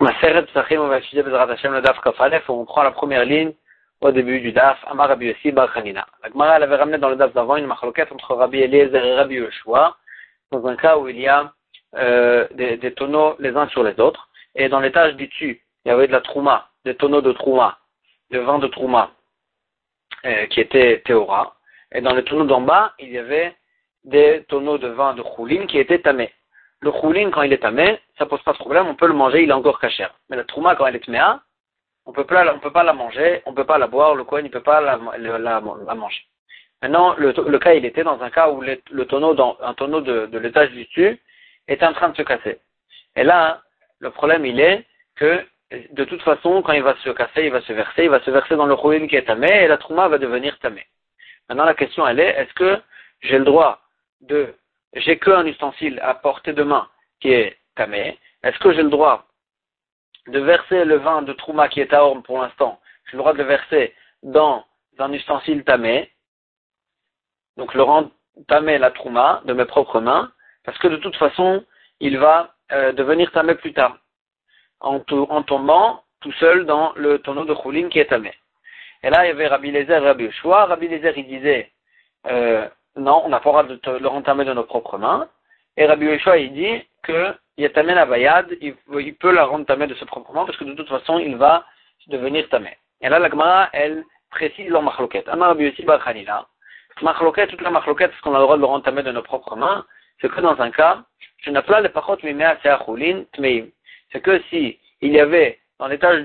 Maseret Psachim, on va étudier Bezrat Hashem le Daf Kaf Aleph, on prend la première ligne au début du Daf, Amar Rabbi Yossi Bar Chanina. La Gemara, elle avait ramené dans le Daf d'avant une machloket entre Rabbi Eliezer et Rabbi Yoshua, dans un cas où il y a des tonneaux les uns sur les autres, et dans l'étage du dessus, il y avait de la trouma, des tonneaux de trouma, de vin de trouma, qui étaient Théora, et dans les tonneaux d'en bas, il y avait des tonneaux de vin de choulin qui étaient tamés. Le choulin, quand il est tamé, ça pose pas de problème, on peut le manger, il est encore cachère. Mais la trouma, quand elle est tméa, on peut pas la manger, on peut pas la boire, le Kohen, il peut pas la manger. Maintenant, le cas, il était dans un cas où un tonneau de l'étage du dessus était en train de se casser. Et là, le problème, il est que, de toute façon, quand il va se casser, il va se verser dans le choulin qui est tamé, et la trouma va devenir tamé. Maintenant, la question, elle est, est-ce que j'ai le droit j'ai qu'un ustensile à portée de main qui est tamé, est-ce que j'ai le droit de verser le vin de trouma qui est à orme pour l'instant, j'ai le droit de le verser dans un ustensile tamé, donc le rendre tamé la trouma de mes propres mains, parce que de toute façon, il va devenir tamé plus tard, en tombant tout seul dans le tonneau de choulin qui est tamé. Et là, il y avait Rabbi Eliezer et Rabbi Yoshua. Rabbi Eliezer, il disait, non, on n'a pas le droit de le rentamer de nos propres mains. Et Rabbi Yoshua, il dit que Yatamé la bayad, il peut la rentamer de ses propres mains parce que de toute façon, il va devenir tamé. Et là, la Gemara, elle précise leur machloket. Amar Rabbi Yossi Bar Chanina. Machloket, toute la machloket, est-ce qu'on a le droit de le rentamer de nos propres mains? C'est que dans un cas, je n'ai pas les pachot mimea seachulin tmeim. C'est que si il y avait dans l'étage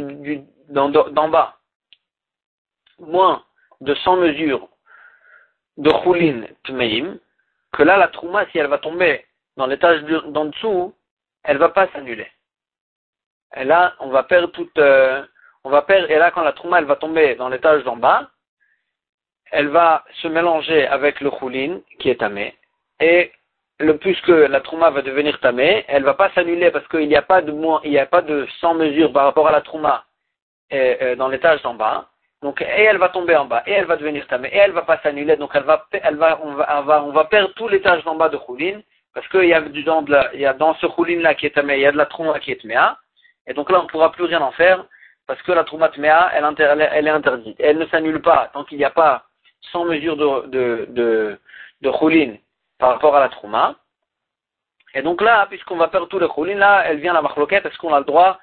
d'en bas moins de 100 mesures de choulin tmeim, que là, la trouma, si elle va tomber dans l'étage d'en dessous, elle va pas s'annuler. Et là, on va perdre et là, quand la trouma, elle va tomber dans l'étage d'en bas, elle va se mélanger avec le choulin, qui est tamé, et puisque la trouma va devenir tamé, elle va pas s'annuler parce qu'il n'y a pas de 100 mesures par rapport à la trouma, dans l'étage d'en bas. Donc, et elle va tomber en bas, et elle va devenir tamé, et elle va pas s'annuler, donc on va perdre tout l'étage d'en bas de choulin, parce qu'il y a il y a dans ce choulin là qui est tamé, il y a de la trouma qui est tméa, et donc là on ne pourra plus rien en faire, parce que la trouma tméa, elle est interdite. Et elle ne s'annule pas, tant qu'il n'y a pas 100 mesures de choulin par rapport à la trouma. Et donc là, puisqu'on va perdre tout le choulin, là, elle vient la machloket, est-ce qu'on a le droit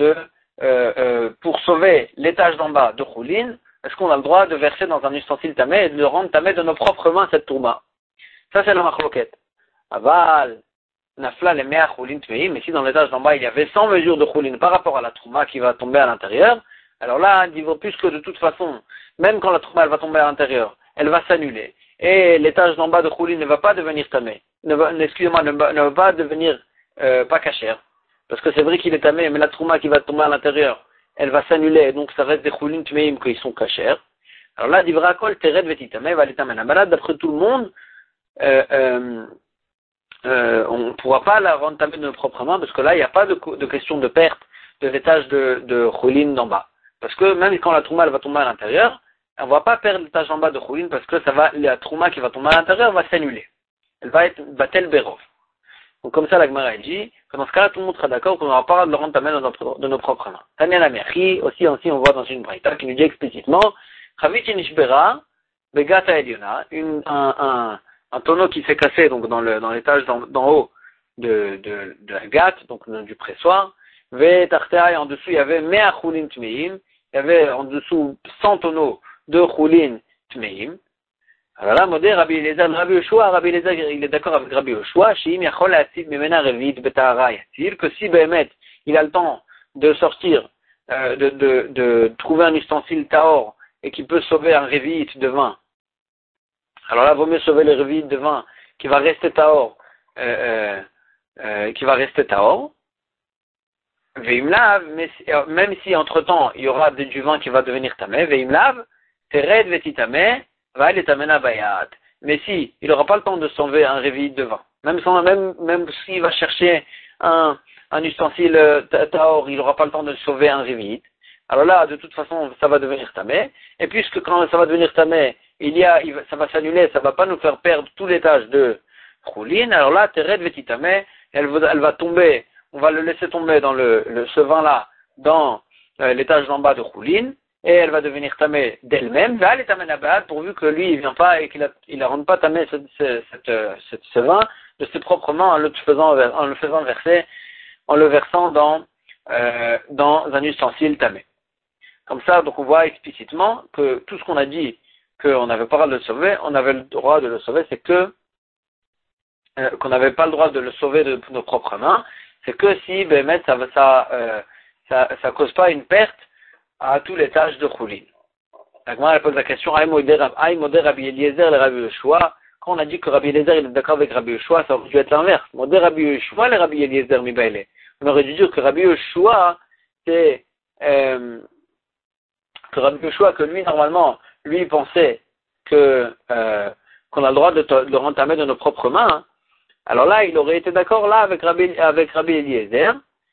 pour sauver l'étage d'en bas de choulin, est-ce qu'on a le droit de verser dans un ustensile tamé et de le rendre tamé de nos propres mains cette tourma? Ça c'est la machloket. Aval, nafla les mea choulin tmeim, mais si dans l'étage d'en bas il y avait 100 mesures de choulin par rapport à la tourma qui va tomber à l'intérieur, alors là, il vaut plus que de toute façon, même quand la tourma elle va tomber à l'intérieur, elle va s'annuler. Et l'étage d'en bas de choulin ne va pas devenir tamé, ne va pas devenir pas cachère. Parce que c'est vrai qu'il est tamé, mais la trouma qui va tomber à l'intérieur, elle va s'annuler, donc ça reste des choulin tmeim qui sont cachères. Alors là, divra kol tered vetitamé va l'étamer. Malade, d'après tout le monde, on ne pourra pas la rendre tamé de nos propres mains, parce que là, il n'y a pas de question de perte de l'étage de choulin d'en bas. Parce que même quand la trouma elle va tomber à l'intérieur, on ne va pas perdre l'étage en bas de choulin, parce que la trouma qui va tomber à l'intérieur va s'annuler. Elle va être batel berov. Donc comme ça, la Gemara dit que dans ce cas-là, tout le monde sera d'accord qu'on n'aura pas de le rendre tamé de nos propres mains. Tania la Merchi, aussi on voit dans une braïta qui nous dit explicitement Chavit nishbera begata eliona, un tonneau qui s'est cassé donc dans l'étage d'en haut de la gâte, donc du pressoir. Ve tartea, et en dessous il y avait mea choulin tmeim, il y avait en dessous 100 tonneaux de choulin tmeim. Alors là, modé Rabbi Eliezer, Rabbi Yoshua, il est d'accord avec Rabbi Yoshua, Shim yachol atzid mimena revit betahara yatzil, que si Behemet, il a le temps de sortir, de trouver un ustensile tahor, et qui peut sauver un revit de vin. Alors là, vaut mieux sauver le revit de vin, qui va rester tahor, Veimlav, même si entre-temps, il y aura du vin qui va devenir tamé, Veimlav, tered vetitame, va aller tamena bayat. Mais si il n'aura pas le temps de sauver un réveil de vin, même s'il va chercher un ustensile tahor, il n'aura pas le temps de sauver un réveil. Alors là, de toute façon, ça va devenir tamé. Et puisque quand ça va devenir tamé, ça va s'annuler, ça va pas nous faire perdre tout l'étage de choulin. Alors là, tered vetitame, elle va tomber on va le laisser tomber dans ce vin-là, dans l'étage d'en bas de Choulin, et elle va devenir tamée d'elle-même, va aller tamée nabat, pourvu que lui, il vient pas et qu'il ne rende pas tamée ce vin de ses propres mains en le faisant verser, en le versant dans un ustensile tamé. Comme ça, donc on voit explicitement que tout ce qu'on a dit qu'on n'avait pas le droit de le sauver, on avait le droit de le sauver, c'est qu'on n'avait pas le droit de le sauver de nos propres mains, c'est que si Bémet ça cause pas une perte à tout l'étage de Choulin. La Gemara pose la question, Aï modé Rabbi Eliezer le Rabbi Yoshua. Quand on a dit que Rabbi Eliezer il est d'accord avec Rabbi Yoshua, ça aurait dû être l'inverse. Modé Rabbi Yoshua le Rabbi Eliezer mi baile. On aurait dû dire que Rabbi Yoshua, c'est que Rabbi Yoshua, que lui normalement, lui pensait qu'on a le droit de le rentamer de nos propres mains. Hein. Alors là, il aurait été d'accord là avec Rabbi Eliezer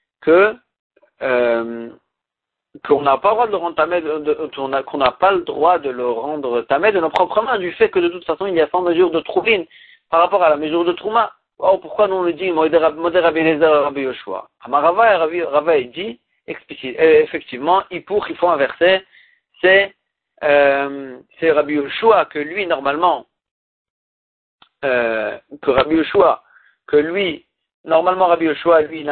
qu'on n'a pas le droit de le rendre tamé, qu'on n'a pas le droit de le rendre tamé de nos propres mains, du fait que de toute façon il y a 100 mesures de trouvine par rapport à la mesure de trouma. Or, pourquoi nous on le dit Modé Rabbi Eliezer Rabbi Yoshua? Amarava et Rava il dit effectivement, il faut inverser, c'est Rabbi Yoshua que lui normalement Rabbi Yoshua lui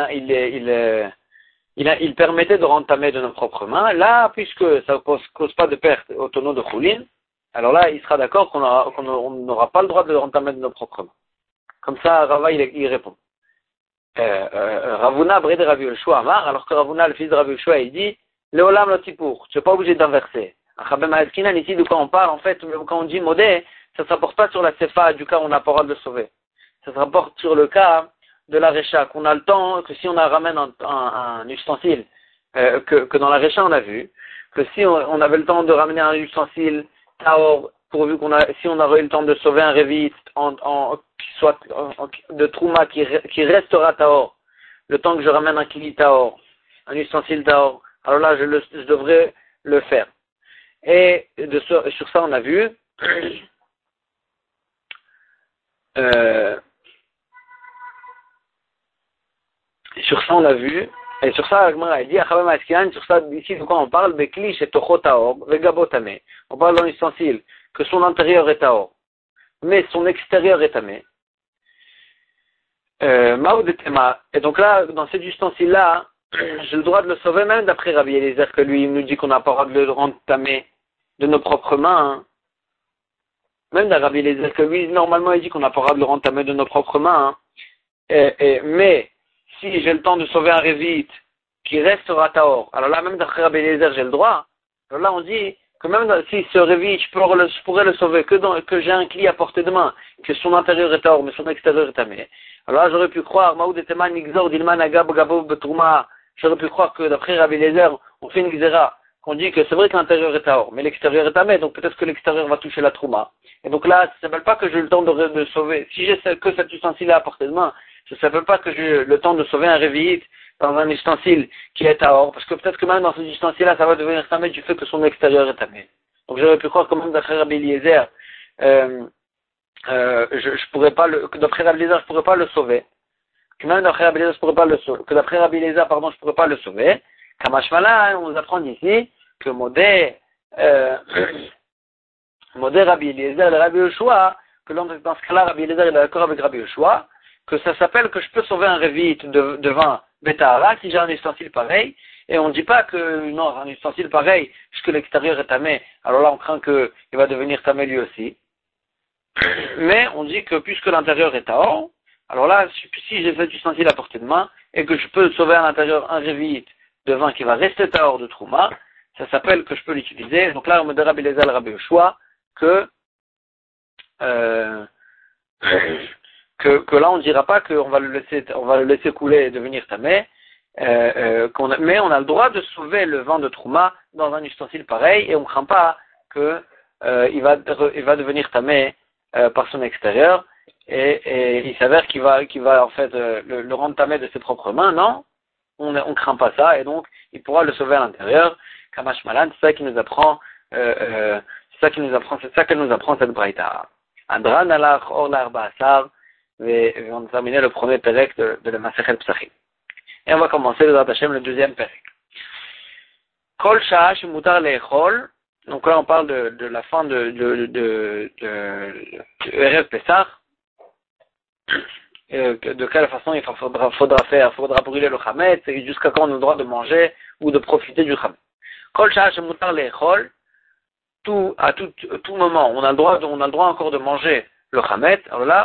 il permettait de rentamer de nos propres mains. Là, puisque ça ne cause pas de perte au tonneau de Choulin, alors là, il sera d'accord qu'on n'aura pas le droit de le rentamer de nos propres mains. Comme ça, Rava, il répond. Ravuna, Bré de Rabbi Yoshua, Amar, alors que Ravuna, le fils de Rabbi Yoshua, il dit, Léolam Lotipour, tu n'es pas obligé d'inverser. Achabem Haeskinan, ici, de quoi on parle, en fait, quand on dit modé, ça ne se rapporte pas sur la Sefa, du cas où on n'a pas le droit de le sauver. Ça se rapporte sur le cas de la Récha, qu'on a le temps, que si on ramène un ustensile, que dans la Récha on a vu, que si on avait le temps de ramener un ustensile Taor, pourvu si on aurait eu le temps de sauver un Révit, de Trouma qui restera Taor, le temps que je ramène un Kili Taor, un ustensile Taor, alors là je devrais le faire. Et sur ça on a vu, sur ça, on a vu, et sur ça, Agmara dit, sur ça, ici, de quoi on parle, Bekli, chez Tocho Taor, Vegabotame. On parle d'un ustensile, que son intérieur est Taor, mais son extérieur est Tamé. Maoudetema. Et donc là, dans cet ustensile-là, j'ai le droit de le sauver, même d'après Rabbi Eliezer, que lui, il nous dit qu'on n'a pas le droit de le rendre Tamé de nos propres mains. Hein. Même dans Rabbi Eliezer, que lui, normalement, il dit qu'on n'a pas le droit de le rendre Tamé de nos propres mains. Hein. Mais, si j'ai le temps de sauver un Révit qui restera Taor, alors là, même d'après Rabbi Eliezer, j'ai le droit. Alors là, on dit que même si ce Révit, je pourrais le sauver que j'ai un cli à portée de main, que son intérieur est Taor, mais son extérieur est Tamé. Alors là, j'aurais pu croire, j'aurais pu croire que d'après Rabbi Eliezer, on fait une Gzera, qu'on dit que c'est vrai que l'intérieur est Taor, mais l'extérieur est Tamé, donc peut-être que l'extérieur va toucher la Trouma. Et donc là, ça ne s'appelle pas que j'ai eu le temps de sauver. Si j'ai que cet ustensile à portée de main, ça ne s'appelle pas que j'ai eu le temps de sauver un Révit dans un ustensile qui est Taor, parce que peut-être que même dans cet ustensile-là, ça va devenir Tamé du fait que son extérieur est Tamé. Donc j'aurais pu croire que même d'après Rabbi Eliezer, je pourrais pas d'après Rabbi Eliezer, je pourrais pas le sauver. Que même d'après Rabbi Eliezer, je pourrais pas le sauver. Que d'après Rabbi Eliezer, je pourrais pas le sauver. Kamashmala, on nous apprend ici que Modé Rabbi Eliezer, le Rabbi Yoshua, que dans ce cas-là, Rabbi Eliezer est d'accord avec Rabbi Yoshua, que ça s'appelle que je peux sauver un Révit de vin Betahara si j'ai un ustensile pareil, et on ne dit pas que non, un ustensile pareil, puisque l'extérieur est tamé, alors là on craint qu'il va devenir tamé lui aussi. Mais on dit que puisque l'intérieur est taor, alors là, si j'ai cet ustensile à portée de main, et que je peux sauver à l'intérieur un Révit de vin qui va rester taor de Trouma, ça s'appelle que je peux l'utiliser. Donc là, on me dit Rabbi Eliezer, Rabbi Yoshua, que là on ne dira pas qu'on va le laisser couler et devenir tamé, mais on a le droit de sauver le vin de Trouma dans un ustensile pareil et on ne craint pas que il va devenir tamé par son extérieur et il s'avère qu'il va en fait le rendre tamé de ses propres mains. Non, on ne craint pas ça et donc il pourra le sauver à l'intérieur. Kamash Malan, c'est ça qui nous apprend c'est ça qu'elle nous apprend cette braïta. Andran alach or l'arba asar. Et on a terminé le premier pérec de la Masechet Psachim. Et on va commencer le Hashem, le deuxième périple. Kol Sha'ash Mutar Le'echol. Donc là, on parle de la fin de Erev Pessah. De quelle façon il faudra brûler le Chametz, et jusqu'à quand on a le droit de manger ou de profiter du Chametz. Kol Sha'ash Mutar Le'echol. À tout moment, on a le droit encore de manger le Chametz. Alors là,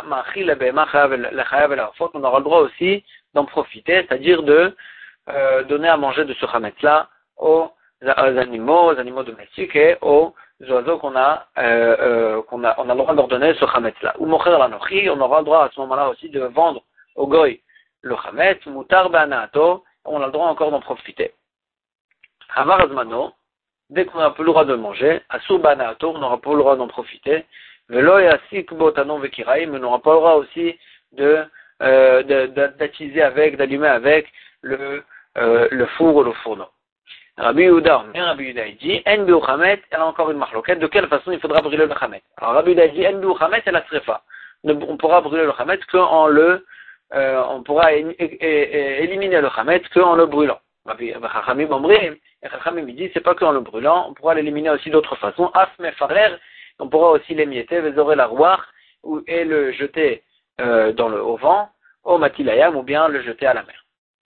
on aura le droit aussi d'en profiter, c'est-à-dire de donner à manger de ce Chametz-là aux animaux domestiques et aux oiseaux on a le droit de leur donner ce Chametz-là. Ou mocher la nochi, on aura le droit à ce moment-là aussi de vendre au goy le Chametz, mutar be'anato, on a le droit encore d'en profiter. Avar azmano, dès qu'on n'a plus le droit de manger, asur be'anato, on n'aura pas le droit d'en profiter. Velo yasik botanon vekiraim, mais on n'aura pas le droit aussi d'attiser avec, d'allumer avec le four ou le fourneau. Rabbi Yehuda dit, en bi'u chametz, elle a encore une marloquette, de quelle façon il faudra brûler le chametz. Alors Rabbi Yehuda dit, en bi'u chametz, elle a srefa. On pourra brûler le chametz on pourra éliminer le chametz qu'en le brûlant. Rabbi Chachamim Omrim, et Chachamim dit, c'est pas qu'en le brûlant, on pourra l'éliminer aussi d'autres façons. Af mefarer, on pourra aussi l'émietter, vezorer la roire, et le jeter au vent, au matilayam, ou bien le jeter à la mer.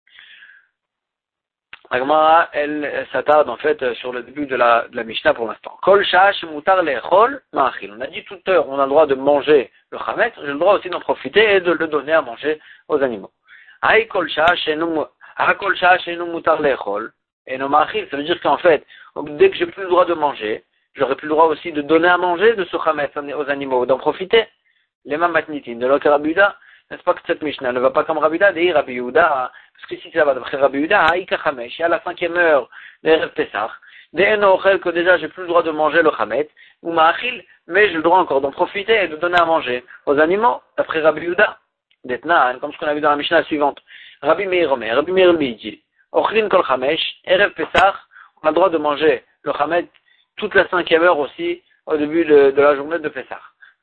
La Gemara, elle s'attarde en fait sur le début de la Mishnah pour l'instant. Kol sha'ash mutar le'echol ma'achil. On a dit toute heure, on a le droit de manger le chametz, j'ai le droit aussi d'en profiter et de le donner à manger aux animaux. Hay kol sha'ash enu mutar le'echol enu ma'achil. Ça veut dire qu'en fait, dès que j'ai plus le droit de manger, j'aurai plus le droit aussi de donner à manger de ce chametz aux animaux, d'en profiter. Les mamatnitin de l'Okar Rabbi Yehuda. N'est-ce pas que cette Mishnah ne va pas comme Rabbi Yehuda, dire Rabbi Yehuda, parce que si ça va d'après Rabbi Yehuda, Haïka Chamesh, à la 5e heure d'Erev Pessah, que déjà j'ai plus le droit de manger le Chametz, ou Ma'achil, mais j'ai le droit encore d'en profiter et de donner à manger aux animaux, d'après Rabbi Yehuda. D'Etna, comme ce qu'on a vu dans la Mishnah suivante. Rabbi Meir Omer, Rabbi Meir lui dit, Ochlin Kol Chamesh, Erev Pessah, on a le droit de manger le Chametz toute la 5e heure aussi, au début de la journée de Pessah.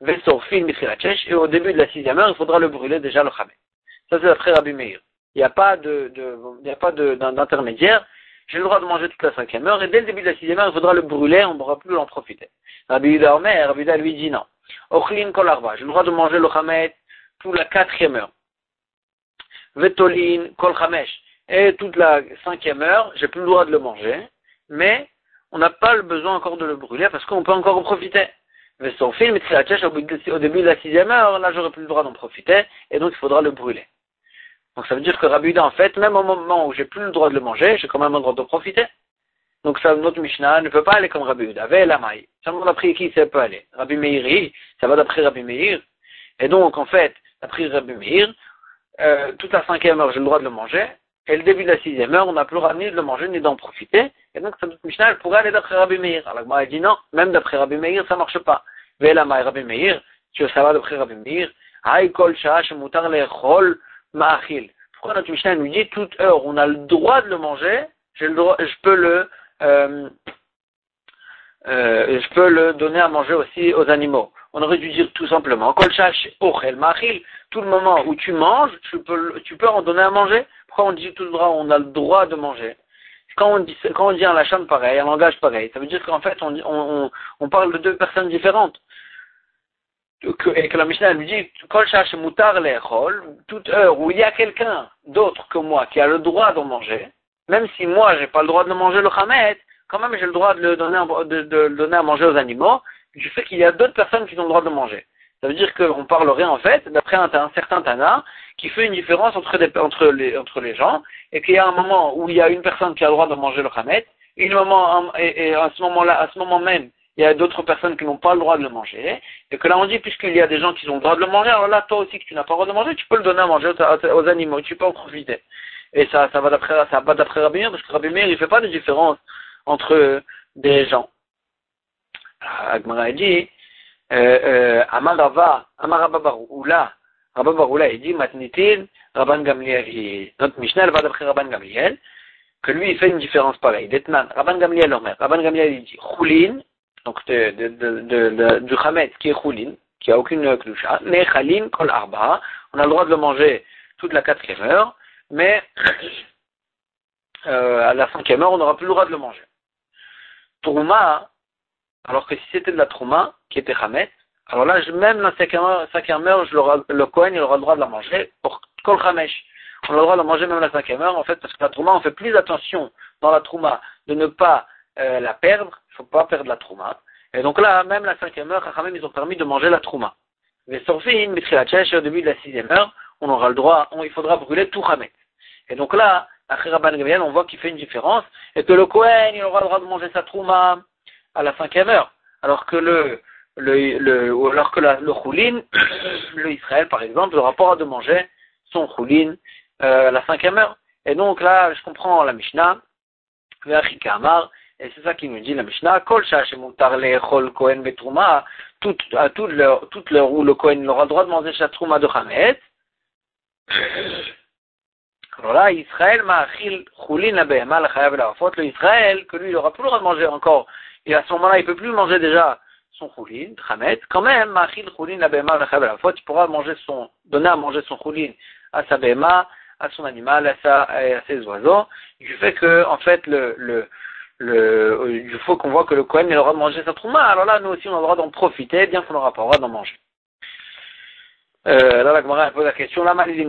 Et au début de la 6e heure, il faudra le brûler déjà le Chametz. Ça c'est d'après Rabbi Meir. Il n'y a pas d'intermédiaire. J'ai le droit de manger toute la 5e heure et dès le début de la 6e heure, il faudra le brûler, on ne pourra plus en profiter. Rabbi Yehuda Omer, Rabbi Yehuda lui dit non. Ochlin kol arba, j'ai le droit de manger le Chametz toute la 4e heure. Vetolin kol chamesh, et toute la 5e heure, j'ai plus le droit de le manger, mais on n'a pas le besoin encore de le brûler parce qu'on peut encore en profiter. Mais son film, au début de la 6e heure, là j'aurais plus le droit d'en profiter, et donc il faudra le brûler. Donc ça veut dire que Rabbi Yehuda, en fait, même au moment où j'ai plus le droit de le manger, j'ai quand même le droit de profiter. Donc ça, notre Mishnah ne peut pas aller comme Rabbi Yehuda. Ve'elamai. Ça me d'après qui ça peut aller? Rabbi Meir, ça va d'après Rabbi Meir. Et donc, en fait, d'après Rabbi Meir, toute la 5e heure, j'ai le droit de le manger, et le début de la 6e heure, on n'a plus le droit ni de le manger, ni d'en profiter. Et donc, cette Mishnah, elle pourrait aller d'après Rabbi Meir. Alors, elle dit non, même d'après Rabbi Meir, ça marche pas. Ve'elamai Rabbi Meir, ça va d'après Rabbi Meir. Hay kol sha'ash mutar le'echol ma'achil. Pourquoi notre Mishnah nous dit toute heure on a le droit de le manger, je peux le donner à manger aussi aux animaux. On aurait dû dire tout simplement kol sha'ash ochel ma'achil. Tout le moment où tu manges, tu peux en donner à manger. Pourquoi on dit tout le droit, on a le droit de manger? Quand on dit un lachon pareil, un langage pareil, ça veut dire qu'en fait on parle de deux personnes différentes. Et que la Mishnah nous dit, Kol sha'ash mutar le'echol, toute heure où il y a quelqu'un d'autre que moi qui a le droit d'en manger, même si moi j'ai pas le droit de manger le chametz, quand même j'ai le droit de le donner à manger aux animaux, du fait qu'il y a d'autres personnes qui ont le droit de manger. Ça veut dire qu'on parlerait en fait, d'après un certain Tana, qui fait une différence entre les gens, et qu'il y a un moment où il y a une personne qui a le droit de manger le chametz, et à ce moment même, il y a d'autres personnes qui n'ont pas le droit de le manger, et que là on dit, puisqu'il y a des gens qui ont le droit de le manger, alors là toi aussi que tu n'as pas le droit de manger, tu peux le donner à manger aux animaux, tu peux en profiter. Et ça va d'après Rabbi Meir, parce que Rabbi Meir il fait pas de différence entre des gens. Agmara dit, Amar Rabba Baroula, il dit, Matnitin, Rabban Gamliel, notre Mishnah va d'après Rabban Gamliel, que lui il fait une différence pareille. D'Etnan, Rabban Gamliel il dit, Choulin, donc du chametz qui est choulin, qui a aucune klusha, mais chalin kol arba, on a le droit de le manger toute la 4e heure, mais à la 5e heure, on n'aura plus le droit de le manger. Trouma, alors que si c'était de la trouma, qui était Hametz, alors là, même la 5e heure, le Kohen, il aura le droit de la manger pour Kol Hamesh. On a le droit de la manger même la 5e heure, en fait, parce que la trouma, on fait plus attention dans la trouma de ne pas la perdre, il ne faut pas perdre la trouma. Et donc là, même la 5e heure, Chachamim, ils ont permis de manger la trouma. Mais Sorfin, Mitrilachesh, au début de la 6e heure, on aura le droit, il faudra brûler tout Hametz. Et donc là, après Rabban Gamliel, on voit qu'il fait une différence, et que le Kohen, il aura le droit de manger sa trouma à la 5e heure, alors que le Choulin, le Israël par exemple, n'aura pas le droit de manger son Choulin à la 5e heure. Et donc là, je comprends la Mishnah, et c'est ça qui nous dit la Mishnah, Kol Sha'shemutar le'echol Kohen betrouma, toute l'heure où le Kohen aura le droit de manger sa trouma de Hametz. Alors là, Israël ma'achil Choulin la behema la chayav la afot, le Israël, que lui, il aura plus le droit de manger encore, et à ce moment-là, il peut plus manger déjà son Choulin, Hametz, quand même, ma'achil Choulin la behema la chayav la afot, il pourra donner à manger son Choulin à sa behema, à son animal, à ses oiseaux, du fait que, en fait, il faut qu'on voit que le Kohen il aura de manger sa trouma, alors là, nous aussi, on a le droit d'en profiter, bien qu'on n'aura pas le droit d'en manger. Là, la Gemara pose la question,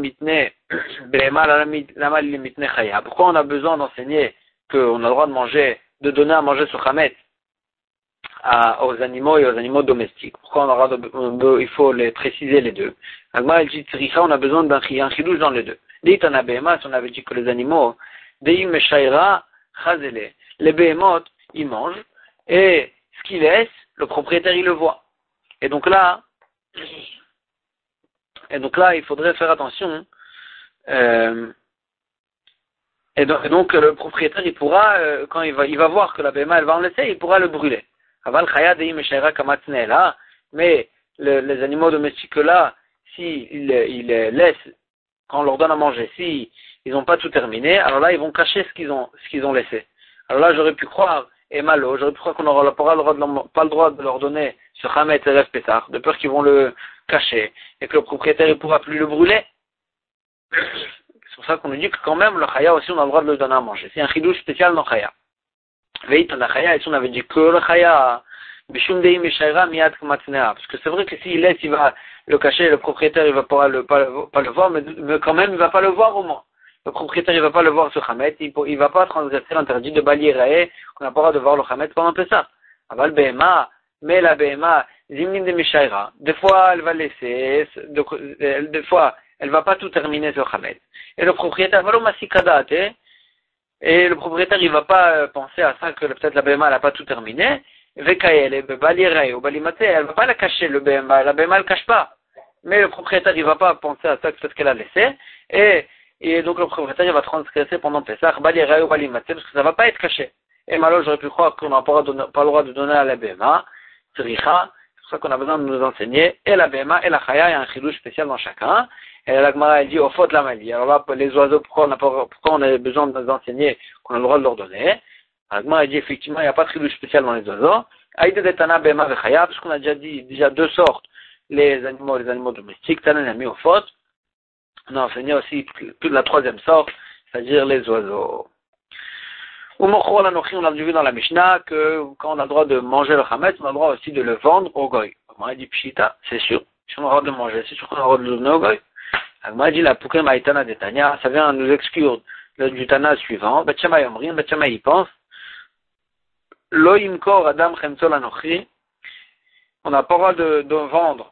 pourquoi on a besoin d'enseigner qu'on a le droit de donner à manger ce Hametz aux animaux et aux animaux domestiques? Pourquoi il faut les préciser les deux? La Gemara elle dit, on a besoin d'un chidouche dans les deux. Si on avait dit que les animaux, les béhémotes, ils mangent, et ce qu'ils laissent, le propriétaire, il le voit. Et donc là, il faudrait faire attention. Et donc, le propriétaire, il pourra, quand il va voir que la béhéma, elle va en laisser, il pourra le brûler. Mais les animaux domestiques là, s'ils laissent, quand on leur donne à manger, si ils n'ont pas tout terminé, alors là, ils vont cacher ce qu'ils ont laissé. Alors là, j'aurais pu croire, et malo, j'aurais pu croire qu'on n'aura pas le droit de leur donner ce Hametz Erev Pessah, de peur qu'ils vont le cacher, et que le propriétaire, il pourra plus le brûler. C'est pour ça qu'on nous dit que quand même, le Chaya aussi, on a le droit de le donner à manger. C'est un chidouche spécial dans Chaya. Veit na Chaya, ici on avait dit que le Chaya, Bishum Dei Mishaira Miyad Kmatznea, parce que c'est vrai que s'il laisse, il va le cacher, le propriétaire, il va pas le voir, mais quand même, il va pas le voir au moins. Le propriétaire, il va pas le voir ce Hametz, il va pas transgresser l'interdit de Bali Rae, qu'on n'a pas le droit de voir le Hametz pendant Pessah. Aval Behema, mais la Behema, Zimnim de Mishaira, des fois, elle va laisser, des fois, elle va pas tout terminer sur Hametz. Et le propriétaire, et le propriétaire, il va pas penser à ça que peut-être la Behema, elle a pas tout terminé. Vekael, Bali Rae, ou Bali Mate, elle va pas la cacher, la Behema, elle cache pas. Mais le propriétaire, il va pas penser à ça que peut-être qu'elle a laissé. Et donc le propriétaire, il va transgresser pendant Pessah, Bali Rae ou Bali Mate, parce que ça va pas être caché. Et malheureusement, j'aurais pu croire qu'on n'a pas le droit de donner à la Behema, Tzricha, c'est pour ça qu'on a besoin de nous enseigner, et la Behema et la Chaya, il y a un chidouche spécial dans chacun. Et la Gemara, elle dit, au faute la malie. Alors là, les oiseaux, pourquoi on a besoin de nous enseigner qu'on a le droit de leur donner? La Gemara, elle dit, effectivement, il n'y a pas de chidouche spécial dans les oiseaux. Aïde de Tana, Behema et Chaya, parce qu'on a déjà dit, deux sortes, les animaux domestiques, Tana l'a mis au faute. On a enseigné aussi toute la troisième sorte, c'est-à-dire les oiseaux. On a vu dans la Mishnah que quand on a le droit de manger le Hametz, on a le droit aussi de le vendre au Goy. On a dit Pshita, c'est sûr. Si on a le droit de le manger, c'est sûr qu'on a le droit de le donner au Goy. On a dit la Poukem Aïtana de Tanya, ça vient nous exclure du Tana suivant. Betchama Yomrin, Betchama y pense. Lo Yimkor Adam Chemsol Anochi. On n'a pas le droit de vendre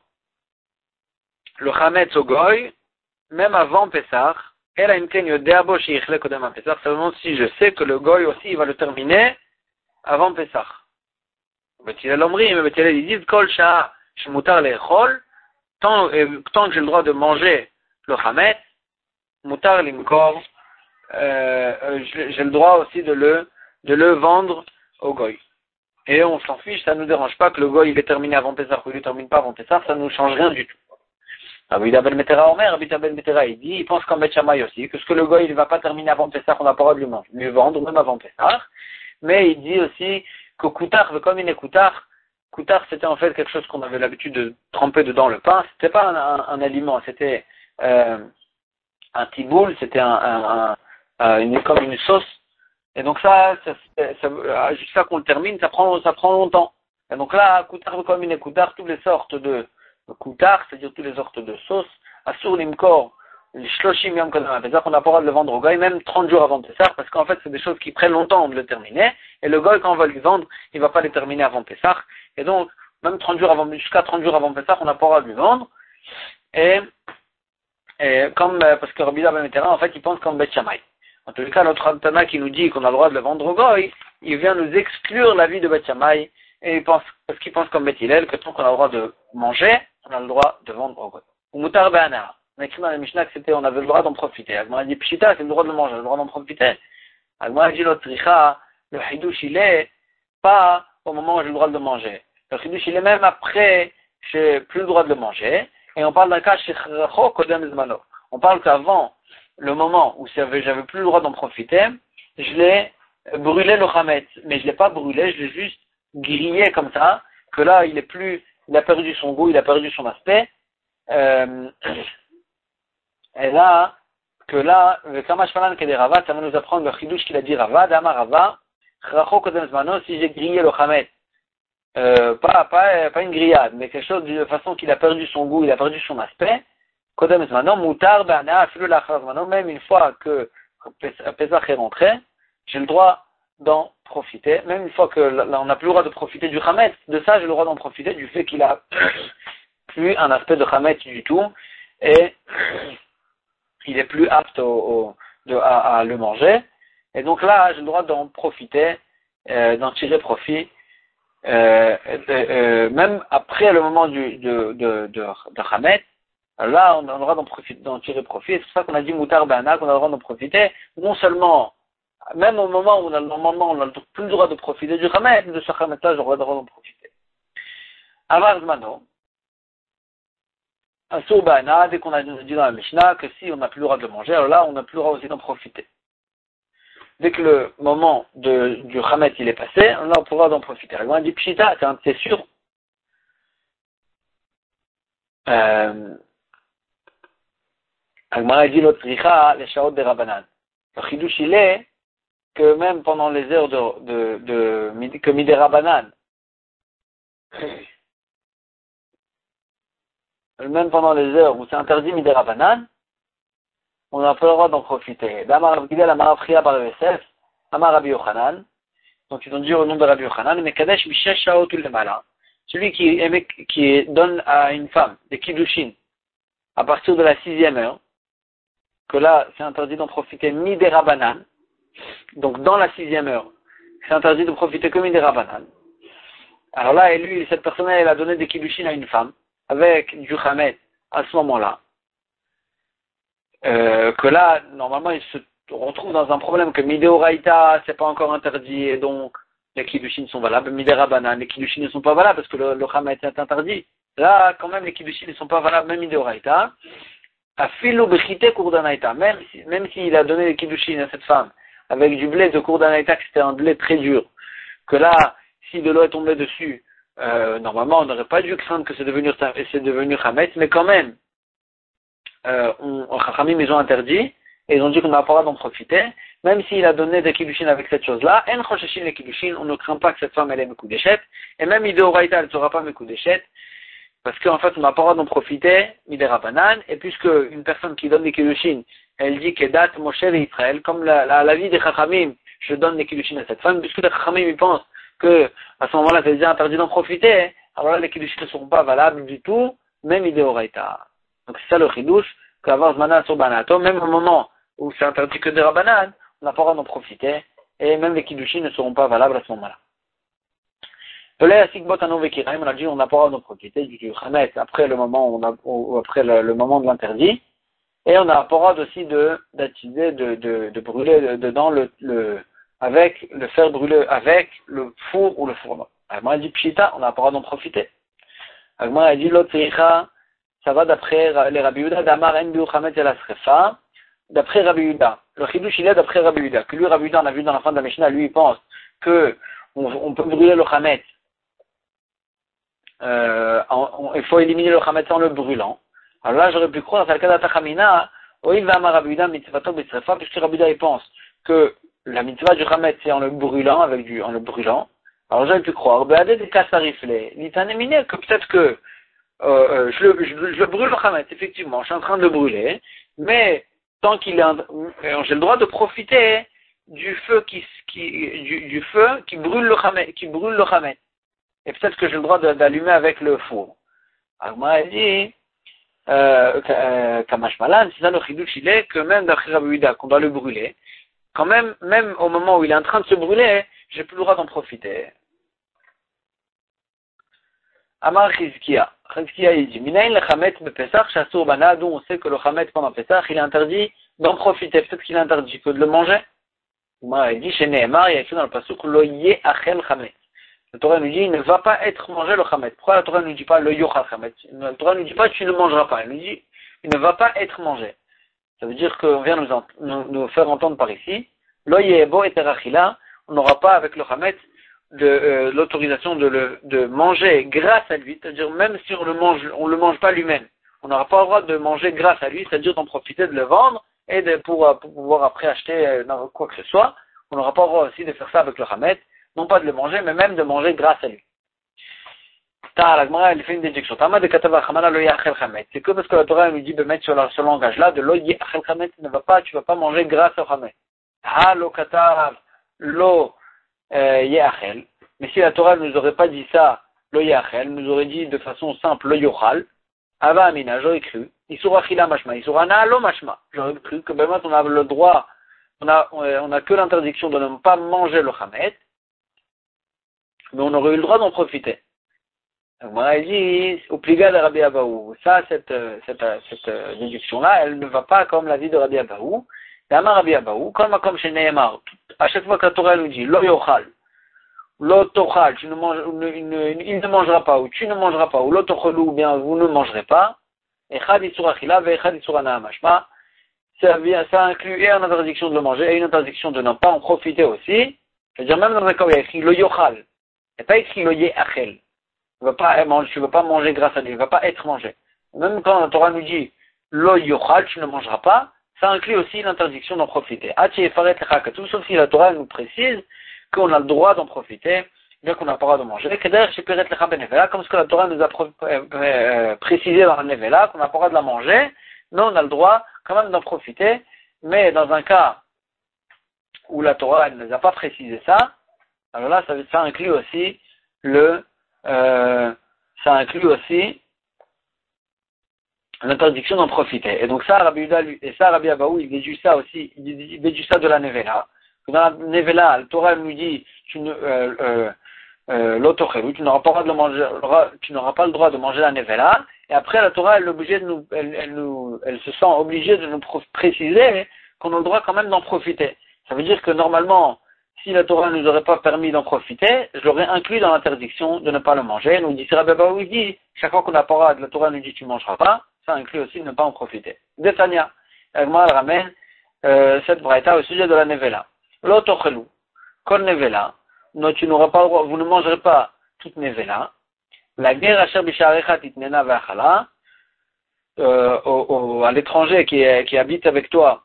le Hametz au Goy, même avant Pessah. Elle a une kenyo deabo shiichle kodem Pessah, seulement si je sais que le Goy aussi, il va le terminer avant Pessah. Betilel l'omri, mais Betilel ils disent kol sha'a shemutar le'echol, tant que j'ai le droit de manger le Hametz, mutar limkor, j'ai le droit aussi de le vendre au Goy. Et on s'en fiche, ça ne nous dérange pas que le Goy il est terminé avant Pessah ou il ne termine pas avant Pessah, ça ne nous change rien du tout. Rabbi Ben Metera Omer, Rabbi Ben Metera il pense comme Bet Shammai aussi, que ce que le Goy il ne va pas terminer avant Pessah, on n'a pas le droit de lui vendre, même avant Pessah. Mais il dit aussi que Koutar, comme il est Koutar c'était en fait quelque chose qu'on avait l'habitude de tremper dedans le pain, c'était pas un aliment, c'était un tiboul, c'était comme une sauce Et donc jusqu'à qu'on le termine, ça prend longtemps. Et donc là, Koutar comme une Koutar, toutes les sortes de Koutar, c'est-à-dire toutes les sortes de sauces, Assur Limkor, les Shloshim Yom Kodam Pesach, on n'a pas le droit de le vendre au Goy, même 30 jours avant Pesach, parce qu'en fait, c'est des choses qui prennent longtemps de le terminer, et le Goy, quand on va lui vendre, il va pas les terminer avant Pesach, et donc, même jusqu'à 30 jours avant Pesach, on n'a pas le droit de lui vendre, et parce que Rabbi Ben Métérin, en fait, il pense comme Bet Shammai. En tout cas, notre Tana qui nous dit qu'on a le droit de le vendre au Goy, il vient nous exclure la vie de Bet Shammai, et parce qu'il pense comme Bet Hillel, que tant qu'on a le droit de manger, on a le droit de vendre au Goy. Ou Moutar Be'ana. On a écrit dans la Mishnah que on avait le droit d'en profiter. Agmara dit Pshita, c'est le droit de le manger, le droit d'en profiter. Agmara dit l'autre Tricha, le Hidush il est pas au moment où j'ai le droit de le manger. Le Hidush il est même après, j'ai plus le droit de le manger. Et on parle d'un cas chez Chracho Kodem Zmano. On parle qu'avant le moment où j'avais plus le droit d'en profiter, je l'ai brûlé le Hametz. Mais je l'ai pas brûlé, je l'ai juste grillé comme ça, que là il a perdu son goût, il a perdu son aspect. Et là, le Kamash Falan Kede Rava, ça va nous apprendre le chidouche qu'il a dit Rava, Dama Rava, Chracho Kodem Zmano, si j'ai grillé le Hametz, pas une grillade, mais quelque chose de façon qu'il a perdu son goût, il a perdu son aspect, Kodem Zmano, Moutar Ba'ana, Afilu Lachar Zmano, même une fois que Pesach est rentré, j'ai le droit d'en profiter, même une fois que là, on n'a plus le droit de profiter du Hametz, de ça j'ai le droit d'en profiter, du fait qu'il a plus un aspect de Hametz du tout, et il est plus apte à le manger. Et donc là, j'ai le droit d'en profiter, d'en tirer profit, même après le moment de Hametz. Là, on a le droit d'en tirer profit. C'est pour ça qu'on a dit Moutar Ba'ana, qu'on a le droit d'en profiter. Non seulement, même au moment où normalement on n'a plus le droit de profiter du Hametz, de ce Hametz-là, j'ai le droit d'en profiter. Avar Zmano. Un Ba'ana, dès qu'on a dit dans la Mishnah que si on n'a plus le droit de le manger, alors là, on n'a plus le droit aussi d'en profiter. Dès que le moment du Hametz il est passé, là, on pourra d'en profiter. Alors, on dit Pshita, c'est sûr. Agmara dit l'autre richa, les shaot de Rabbanan. Le chidouche il est que même pendant les heures que midi Rabbanan, même pendant les heures où c'est interdit midi Rabbanan, on n'a pas le droit d'en profiter. D'Amar Abgidel, Amar Afria Bar Yosef, Amar Rabbi Yochanan. Donc ils ont dit au nom de Rabbi Yochanan, mais Kadesh Mishesh Shaot Ulemala. Celui qui donne à une femme des kiddushin à partir de la 6e heure, que là c'est interdit d'en profiter midi Rabbanan. Donc dans la 6e heure, c'est interdit de profiter que midi Rabbanan. Alors là, cette personne elle a donné des kiddushin à une femme avec du Hametz à ce moment-là. Que là, normalement, il se retrouve dans un problème que Midé Oraïta, c'est pas encore interdit, et donc les kiddushin sont valables. Midé Rabbanan, les kiddushin ne sont pas valables parce que le Hametz est interdit. Là, quand même, les kiddushin ne sont pas valables, même Midé Oraïta. Afilu Bechite Kourdanaïta, même s'il a donné les kiddushin à cette femme avec du blé de Kourdanaïta, que c'était un blé très dur, que là, si de l'eau est tombée dessus, normalement, on n'aurait pas dû craindre que c'est devenu Hametz, mais quand même, Chachamim, ils ont interdit, et ils ont dit qu'on n'a pas le droit d'en profiter, même s'il a donné des kiddushin avec cette chose-là, en chosheshin les kiddushin, on ne craint pas que cette femme, elle ait Mekudeshet, et même Midé Oraïta, elle ne sera pas Mekudeshet, parce qu'en fait, on n'a pas le droit d'en profiter, Midé Rabbanan, et puisque une personne qui donne des kiddushin, elle dit que date Moshe et Israël, comme la vie des Chachamim, je donne des kiddushin à cette femme, puisque les Chachamim, ils pensent que, à ce moment-là, c'est déjà interdit d'en profiter, alors là, les kiddushin ne seront pas valables du tout, même Midé Oraïta. Donc c'est ça le chidouche, qu'avoir zmana sur banato, même au moment où c'est interdit que des rabbanan, on n'a pas le droit d'en profiter, et même les kiddushin ne seront pas valables à ce moment-là. On a dit on n'a pas le droit d'en profiter du Hametz après le moment après le moment de l'interdit, et on n'a pas le droit aussi de brûler dedans le faire brûler avec le four ou le fourneau. Agma a dit pshita, on n'a pas le droit d'en profiter. Agma a dit l'autre ça va d'après les Rabbi Yehuda, d'Amar en biu Hametz el asrefa, d'après Rabbi Yehuda. Le chidouche il est d'après Rabbi Yehuda. Que lui, Rabbi Yehuda, on a vu dans la fin de la Mishnah, lui, il pense que on peut brûler le Hametz. Il faut éliminer le Hametz en le brûlant. Alors là, j'aurais pu croire, c'est le cas d'Atachamina, Oïl va Amar Rabbi Yehuda, mitzvato b'tzrefa, puisque Rabbi Yehuda, il pense que la mitzvah du Hametz, c'est en le brûlant en le brûlant. Alors j'aurais pu croire, des kassariflés, l'itanéminé, que peut-être que je brûle le Hametz, effectivement, je suis en train de le brûler, mais tant qu'il est j'ai le droit de profiter du feu du feu qui brûle le Hametz. Et peut-être que j'ai le droit d'allumer avec le four. Alors moi, elle dit, Kamash Malan, c'est ça le chidouch, il est que même d'après Rabbi Yehuda, qu'on doit le brûler, quand même au moment où il est en train de se brûler, j'ai plus le droit d'en profiter. Amar Chizkiya, il dit, Minayin le Hametz be Pesach, Shassur Bana, d'où on sait que le Hametz pendant Pesach, il est interdit d'en profiter, peut-être qu'il est interdit que de le manger. Moi, il dit, chez Nehemar, il y a écrit dans le pasuk, lo ye achel Hametz. La Torah nous dit, il ne va pas être mangé le Hametz. Pourquoi la Torah ne nous dit pas le yochal Hametz? La Torah ne nous dit pas, tu ne mangeras pas. Elle nous dit, il ne va pas être mangé. Ça veut dire qu'on vient nous faire entendre par ici, lo yebo et terachila, on n'aura pas avec le Hametz l'autorisation de manger grâce à lui, c'est-à-dire même si on le mange pas lui-même. On n'aura pas le droit de manger grâce à lui, c'est-à-dire d'en profiter, de le vendre, et pour pouvoir après acheter quoi que ce soit. On n'aura pas le droit aussi de faire ça avec le Hametz, non pas de le manger, mais même de manger grâce à lui. La Gemara, elle fait une déduction. C'est que parce que la Torah nous dit de mettre sur ce langage-là, de lo yachel chametz, tu vas pas manger grâce au chametz. Ha lo katav lo yachel. Mais si la Torah nous aurait pas dit ça, lo yachel, nous aurait dit de façon simple lo yochal, ava amina, j'aurais cru. Isura chila mashma, isura na lo mashma. J'aurais cru que maintenant on a le droit, on a que l'interdiction de ne pas manger le chametz, mais on aurait eu le droit d'en profiter. Donc, moi, elle dit, au pliga de Rabbi Abahu. Ça, cette déduction-là, elle ne va pas comme la vie de Rabbi Abahu. D'Amar Rabbi Abahu, comme chez Nehemar, à chaque fois que la Torah nous dit, lo yochal, lo tochal, il ne mangera pas, ou tu ne mangeras pas, ou lo tochalu, ou bien vous ne mangerez pas, echad isura chila, ve echad isura naamashma, ça inclut et une interdiction de le manger, et une interdiction de ne pas en profiter aussi. C'est-à-dire, même dans un cas où il y a écrit lo yochal, il n'y a pas écrit lo yeachel. Tu ne vas pas manger grâce à lui, il ne va pas être mangé. Même quand la Torah nous dit lo yochal, tu ne mangeras pas, ça inclut aussi l'interdiction d'en profiter. Sauf si la Torah nous précise qu'on a le droit d'en profiter, bien qu'on n'a pas le droit de manger. Comme ce que la Torah nous a précisé dans la Nevela, qu'on n'a pas le droit de la manger, mais on a le droit quand même d'en profiter. Mais dans un cas où la Torah ne nous a pas précisé ça, alors là, ça inclut aussi ça inclut aussi l'interdiction d'en profiter. Et donc ça, Rabbi Abahu, il déduit ça aussi, il déduit ça de la Nevela. Dans la Nevela, la Torah nous dit, l'autochelu, tu n'auras pas le droit de manger, tu n'auras pas le droit de manger la Nevela. Et après, la Torah, elle se sent obligée de nous préciser qu'on a le droit quand même d'en profiter. Ça veut dire que normalement, si la Torah ne nous aurait pas permis d'en profiter, je l'aurais inclus dans l'interdiction de ne pas le manger. Nous dit, Rabbi Abahu dit, chaque fois qu'on n'a pas le droit, la Torah nous dit tu ne mangeras pas, ça inclut aussi de ne pas en profiter. Détania, Agma elle ramène cette braïta au sujet de la nevela. L'autochelu, kol nevela, tu n'auras pas le droit, vous ne mangerez pas toute nevela. La guerre asher bisharecha titnena ve'achala, à l'étranger qui habite avec toi,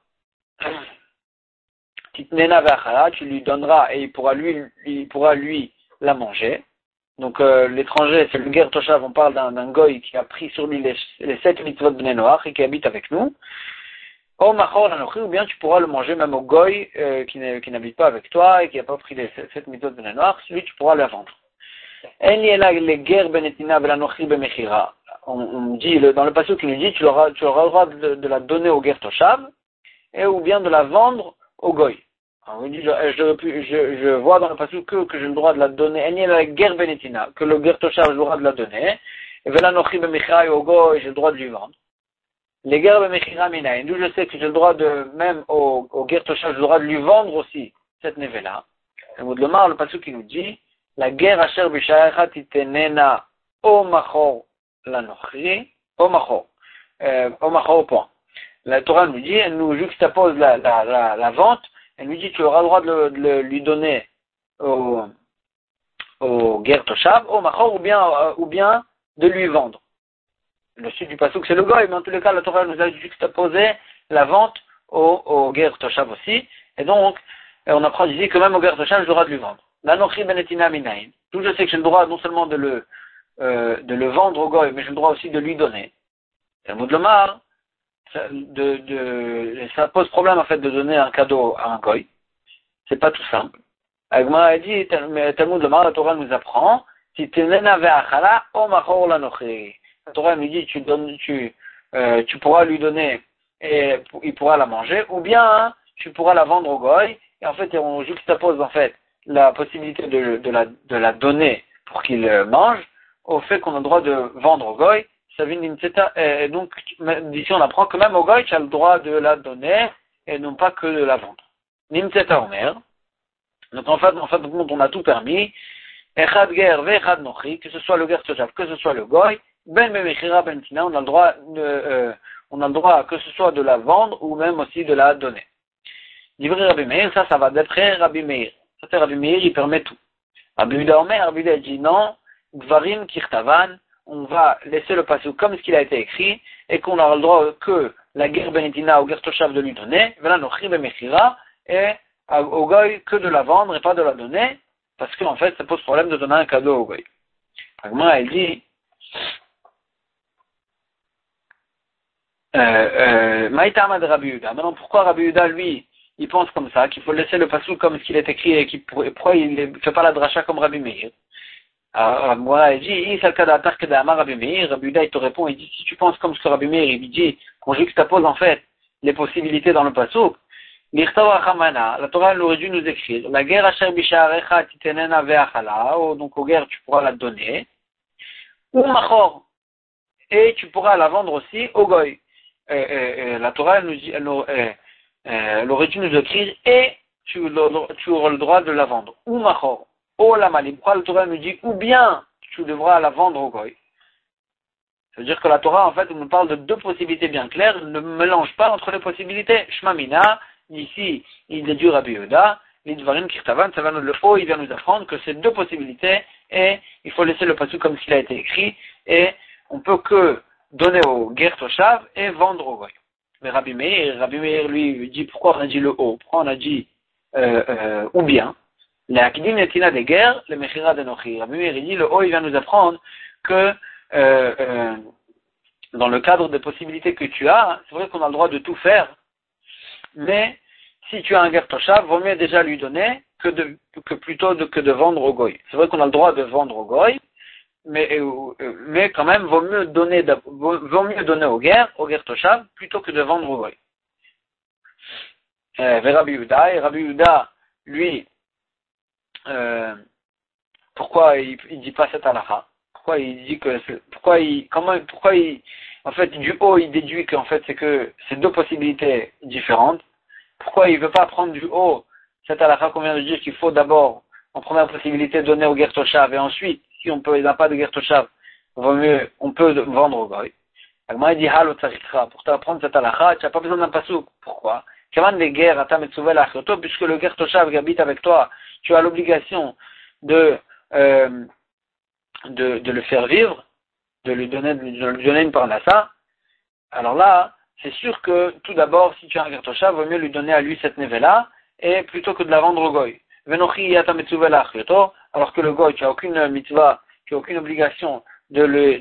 Titnena ve'achala, tu lui donneras et il pourra lui la manger. Donc l'étranger, c'est le ger toshav, on parle d'un goy qui a pris sur lui les 7 mitzvot de Bnei Noach et qui habite avec nous. Ou bien tu pourras le manger même au goy qui n'habite pas avec toi et qui n'a pas pris les 7 mitzvot de Bnei Noach, celui tu pourras le vendre. On dit, dans le passage qui nous dit, tu auras le droit de la donner au ger toshav et ou bien de la vendre au goy. Alors, on dit, je vois dans le passage que j'ai le droit de la donner, que le ger toshav a le droit de la donner, et velanochi b'mechira au goy, j'ai le droit de lui vendre. Les ger b'mechira minayin, d'où je sais que j'ai le droit même au ger toshav, j'ai le droit de lui vendre aussi cette nevela. Le passage qui nous dit, la guerre asher b'sharecha titenena o machor lanochi, o machor point. La Torah nous dit, elle nous juxtapose la vente, elle nous dit tu auras le droit de lui donner au ger toshav, au machor, ou bien de lui vendre. Le sud du pasuk c'est le goy, mais en tous les cas la Torah nous a juxtaposé la vente au ger toshav aussi, et donc Et on apprend ici que même au Gertoshav, j'ai le droit de lui vendre. L'anochi benetina minayin. D'où je sais que j'ai le droit non seulement de le vendre au goy, mais j'ai le droit aussi de lui donner. Et le mot de l'omar, ça pose problème en fait de donner un cadeau à un goy. C'est pas tout simple. Agma a dit, Talmud l'omar, la Torah nous apprend, si tenena ve'achala, o machor l'anochi. La Torah nous dit, tu pourras lui donner et il pourra la manger, ou bien hein, tu pourras la vendre au goy. Et en fait, on juxtapose en fait la possibilité de la donner pour qu'il mange au fait qu'on a le droit de vendre au goy. Ça vient d'Imtseta. Et donc, d'ici, on apprend que même au goy, tu as le droit de la donner et non pas que de la vendre. Nimtseta Omer. Donc, en fait, on a tout permis. Echad ger ve'echad nochi, que ce soit le ger tojav, que ce soit le goy, ben bemechira ben tina, on a le droit que ce soit de la vendre ou même aussi de la donner. Livrer Rabbi Meir, ça va d'après Rabbi Meir. Ça c'est Rabbi Meir, il permet tout. Rabbi Uda Omer, Rabbi Uda dit non, Dvarim kirtavan, on va laisser le passage comme ce qu'il a été écrit, et qu'on a le droit que la guerre benetina ou guerre toshav de lui donner, vela nochri bemechira, et au goy que de la vendre et pas de la donner, parce qu'en fait ça pose problème de donner un cadeau au goy. Agma, elle dit, Maïtama de Rabbi Uda. Maintenant, pourquoi Rabbi Uda, lui, il pense comme ça, qu'il faut laisser le passou comme ce qu'il est écrit et pourquoi il ne fait pas la dracha comme Rabbi Meir? Alors, moi, il dit, Rabbi Meir, Rabbi Uda, il te répond, il dit, si tu penses comme ce que Rabbi Meir, il dit, qu'on juxtapose en fait les possibilités dans le passou, la Torah elle aurait dû nous écrire, la guerre asher bisharecha titenena ve'achala, donc aux guerres tu pourras la donner, ou machor, et tu pourras la vendre aussi au goy. La Torah elle aurait dû nous écrire et tu auras le droit de la vendre. Ou machor. Ou la mali. Pourquoi la Torah nous dit ou bien tu devras la vendre au goy. Ça veut dire que la Torah en fait nous parle de deux possibilités bien claires, ne mélange pas entre les possibilités. Shmamina, ici il déduit Rabbi Yehuda, l'idvarim kirtavan, ça va nous le haut, il vient nous apprendre que c'est deux possibilités et il faut laisser le passage comme s'il a été écrit et on peut que donner au ger toshav et vendre au goy. Mais Rabbi Meir lui dit pourquoi on a dit le haut, pourquoi on a dit ou bien. La akdim netina des guerres, le mechira de nochi. Rabbi Meir dit le haut il vient nous apprendre que dans le cadre des possibilités que tu as, c'est vrai qu'on a le droit de tout faire, mais si tu as un ger toshav, vaut mieux déjà lui donner que plutôt que de vendre au goy. C'est vrai qu'on a le droit de vendre au goy, mais quand même, vaut mieux donner au ger toshav, plutôt que de vendre au goy. Rabbi Yehuda, et Rabbi Yehuda, lui, pourquoi il dit pas cette halakha? Pourquoi il dit que en fait, du haut, il déduit qu'en fait, c'est que c'est deux possibilités différentes. Pourquoi il veut pas prendre du haut cette halakha qu'on vient de dire qu'il faut d'abord, en première possibilité, donner au ger toshav, et ensuite, si il n'a pas de ger toshav, on peut vendre au goy. Agma dit halo tzarichra, pour t'apprendre cette halakha, tu n'as pas besoin d'un pasouk. Pourquoi? Puisque le ger toshav qui habite avec toi, tu as l'obligation de le faire vivre, de lui donner une parnassa. Alors là, c'est sûr que tout d'abord, si tu as un ger toshav, vaut mieux lui donner à lui cette nevela, et plutôt que de la vendre au goy. Alors que le goy, tu n'as aucune mitzvah, tu n'as aucune obligation de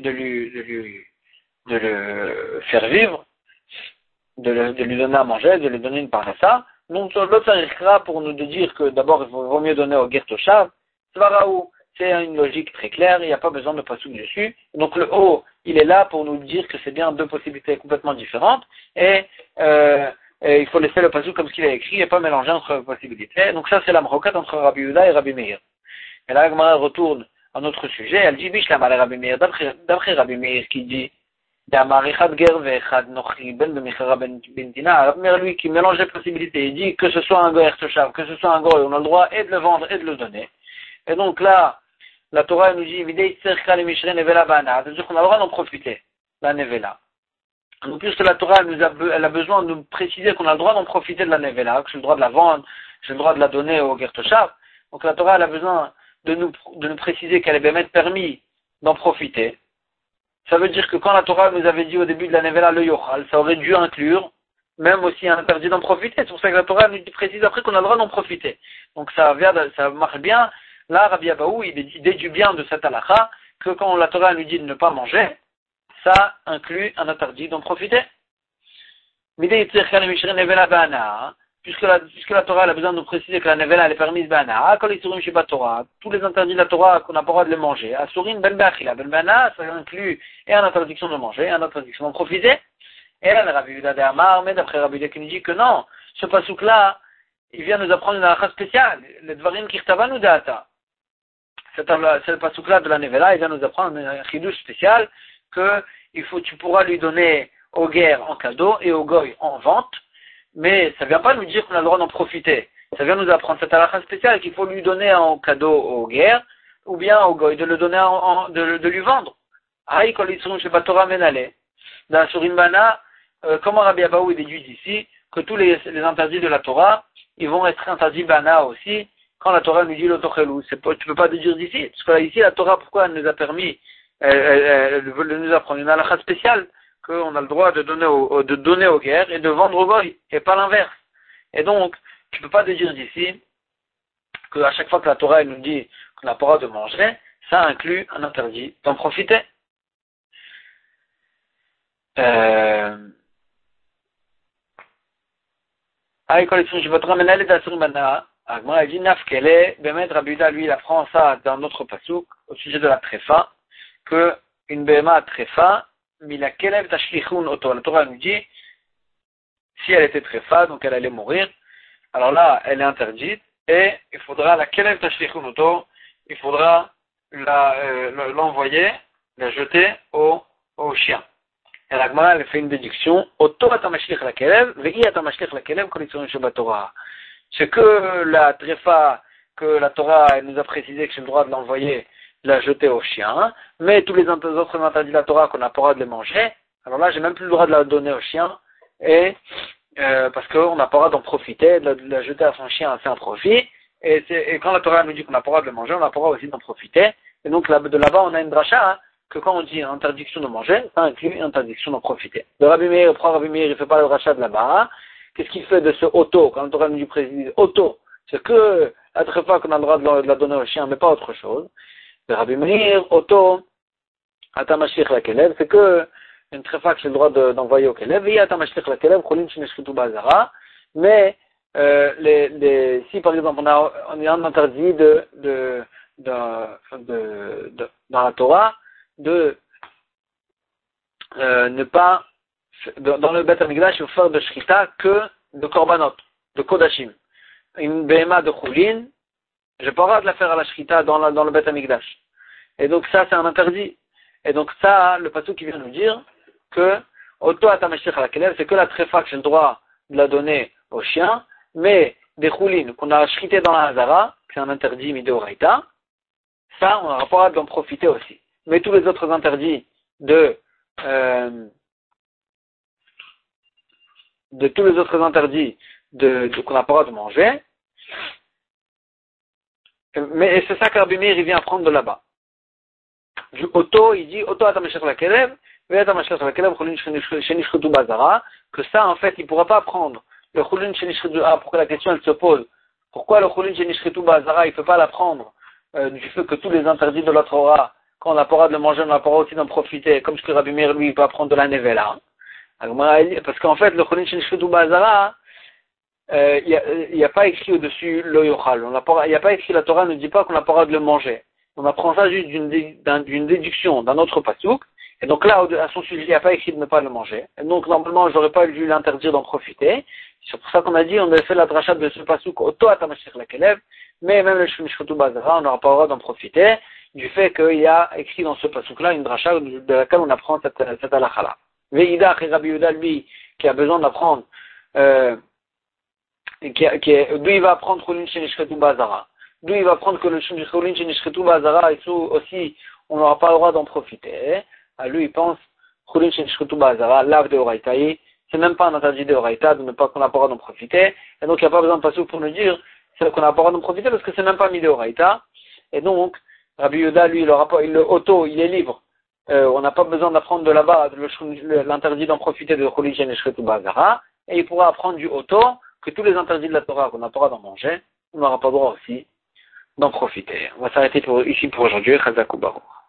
le faire vivre, de lui donner à manger, de lui donner une parnassa. Donc l'autre arrivera pour nous dire que d'abord il vaut mieux donner au ger toshav. C'est une logique très claire, il n'y a pas besoin de passouk dessus. Donc le haut, il est là pour nous dire que c'est bien deux possibilités complètement différentes et il faut laisser le passouk comme ce qu'il a écrit et pas mélanger entre possibilités. Donc ça c'est la maroquette entre Rabbi Yehuda et Rabbi Meir. Et là, Gemara retourne à notre sujet, elle dit Bishlam à Rabbi Meir, d'après Rabbi Meir qui dit Rabbi Meir lui qui mélange les possibilités, il dit que ce soit un goy toshav, que ce soit un goy, on a le droit et de le vendre et de le donner. Et donc là, la Torah nous dit c'est-à-dire qu'on a le droit d'en profiter, la nevela. Donc puisque la Torah elle a besoin de nous préciser qu'on a le droit d'en profiter de la nevela, que j'ai le droit de la vendre, j'ai le droit de la donner au ger toshav. Donc la Torah elle a besoin de nous préciser qu'elle est bien permis d'en profiter. Ça veut dire que quand la Torah nous avait dit au début de la nevela le yochal, ça aurait dû inclure même aussi un interdit d'en profiter. C'est pour ça que la Torah nous précise après qu'on a le droit d'en profiter. Donc ça marche bien. Là, Rabbi Abaou, il déduit bien de cette halakha que quand la Torah nous dit de ne pas manger, ça inclut un interdit d'en profiter. Puisque la Torah elle a besoin de nous préciser que la nevela elle est permise bana, tous les interdits de la Torah qu'on n'a pas le droit de les manger. Asurim ben be'achila, ben bana, ça inclut et une interdiction de manger, et une interdiction d'en profiter. Et là, le Rabbi Yehuda de Amar, mais d'après Rabbi Yehuda qui nous dit que non, ce pasouk là, il vient nous apprendre une halakha spéciale, le dvarim kirtavanu da'ata. C'est pasouk là de la nevela, il vient nous apprendre un chidouche spécial que tu pourras lui donner au guerre en cadeau et au goy en vente. Mais ça ne vient pas nous dire qu'on a le droit d'en profiter. Ça vient nous apprendre cette halakha spéciale qu'il faut lui donner en cadeau aux guerres, ou bien au goy de le donner de lui vendre. Aïe, kol yitzurim sheba Torah menale. Dans Surim Bana, comment Rabbi Abaou déduit ici que tous les interdits de la Torah, ils vont être interdits Bana aussi, quand la Torah nous dit l'otochelou. Tu ne peux pas déduire d'ici. Parce que là, ici, la Torah, pourquoi elle nous a permis, elle nous apprendre une halakha spéciale, qu'on a le droit de donner aux guerres et de vendre aux goy, et pas l'inverse. Et donc, tu ne peux pas déduire d'ici qu'à chaque fois que la Torah elle nous dit qu'on n'a pas le droit de manger, ça inclut un interdit d'en profiter. Agma dit Nafkele, Bemet Rabuda, lui, il apprend ça dans notre pasouk, au sujet de la tréfa, que une béma tréfa, Mila Kelev Tashlichun Oto. La Torah nous dit, si elle était tréfa, donc elle allait mourir, alors là, elle est interdite, et il faudra la Kelev Tashlichun Oto, il faudra l'envoyer, la jeter au chien. Et la Gemara, elle fait une déduction, Oto atamashlich la Kelev, ve'i atamashlich la Kelev, kol yitzurim sheba Torah. C'est que la tréfa, que la Torah, elle nous a précisé que j'ai le droit de l'envoyer, la jeter au chien, mais tous les autres interdits de la Torah qu'on n'a pas le droit de les manger, alors là j'ai même plus le droit de la donner au chien, et parce qu'on n'a pas le droit d'en profiter, de la jeter à son chien, c'est un profit, et quand la Torah nous dit qu'on n'a pas le droit de le manger, on n'a pas le droit aussi d'en profiter, et donc de là-bas on a une dracha, hein, que quand on dit interdiction de manger, ça inclut interdiction d'en profiter. Le Rabbi Meir, il fait pas le dracha de là-bas, hein. Qu'est-ce qu'il fait de ce auto, quand la Torah nous dit précise auto, c'est que la tréfa qu'on a le droit de la donner au chien, mais pas autre chose. Le Rabbi Meir, Oto, Atamashlich la Kelev, c'est que une tréfa que j'ai le droit d'envoyer au Kelev, et Atamashlich la Kelev, Cholin Shineshritu Bazara, mais si par exemple on a un interdit dans la Torah de ne pas dans le Beth Amikdash il faut faire de Shrita que de Korbanot, de Kodashim. Une BMA de Cholin, j'ai pas le droit de la faire à la Shrita dans le Beth Amikdash. Et donc ça, c'est un interdit. Et donc ça, le pasuk qui vient nous dire que Oto atamashlich la Kelev, c'est que la tréfa que j'ai le droit de la donner au chien, mais des choulines qu'on a shrité dans la Hazara, c'est un interdit midoraita, ça, on n'aura pas le droit d'en profiter aussi. Mais tous les autres interdits tous les autres interdits qu'on n'a pas le droit de manger, mais c'est ça que Rabbi Meir, il vient prendre de là-bas. Oto, il dit, Oto atamashlich la Kelev, ve atamashlich la Kelev, Cholin Shenishchutu Bazara, que ça, en fait, il ne pourra pas prendre le Cholin Shenishchutu, pourquoi la question, elle se pose, pourquoi le Cholin Shenishchutu Bazara, il ne peut pas la prendre, du fait que tous les interdits de la Torah, quand on n'a pas le droit de le manger, on n'a pas le droit aussi d'en profiter, comme ce que Rabbi Meir, lui, il peut apprendre de la Nevela. Parce qu'en fait, le Cholin Shenishchutu Bazara, il n'y a pas écrit au-dessus le yochal. Il n'y a pas écrit, la Torah ne dit pas qu'on n'a pas le droit de le manger. On apprend ça juste d'une déduction d'un autre pasouk. Et donc là, à son sujet, il n'y a pas écrit de ne pas le manger. Et donc normalement, j'aurais pas dû l'interdire d'en profiter. C'est pour ça qu'on a dit, on a fait la drachat de ce pasouk Oto atamashlich la Kelev, mais même le Shenishchutu Bazara, on n'aura pas le droit d'en profiter, du fait qu'il y a écrit dans ce pasouk-là une drachat de laquelle on apprend cette halakha-là. Ve'idach et Rabbi Yehuda, lui, qui a besoin d'apprendre, d'où il va apprendre Cholin Shenishchutu Bazara. D'où il va apprendre que le Cholin Shenishchutu Bazara aussi, on n'aura pas le droit d'en profiter. À lui, il pense Cholin Shenishchutu Bazara, l'ave de Horaïtaï, c'est même pas un interdit de Horaïta, de ne pas qu'on n'a pas le droit d'en profiter. Et donc il n'y a pas besoin de passer pour nous dire qu'on n'a pas le droit d'en profiter parce que c'est même pas mis de Horaïta. Et donc, Rabbi Yehuda, lui, il est libre. On n'a pas besoin d'apprendre de là-bas l'interdit d'en profiter de Cholin Shenishchutu Bazara. et il pourra apprendre du auto que tous les interdits de la Torah qu'on n'a pas le droit d'en manger, on n'aura pas le droit aussi d'en profiter. On va s'arrêter ici pour aujourd'hui. Chazak ou Baruch.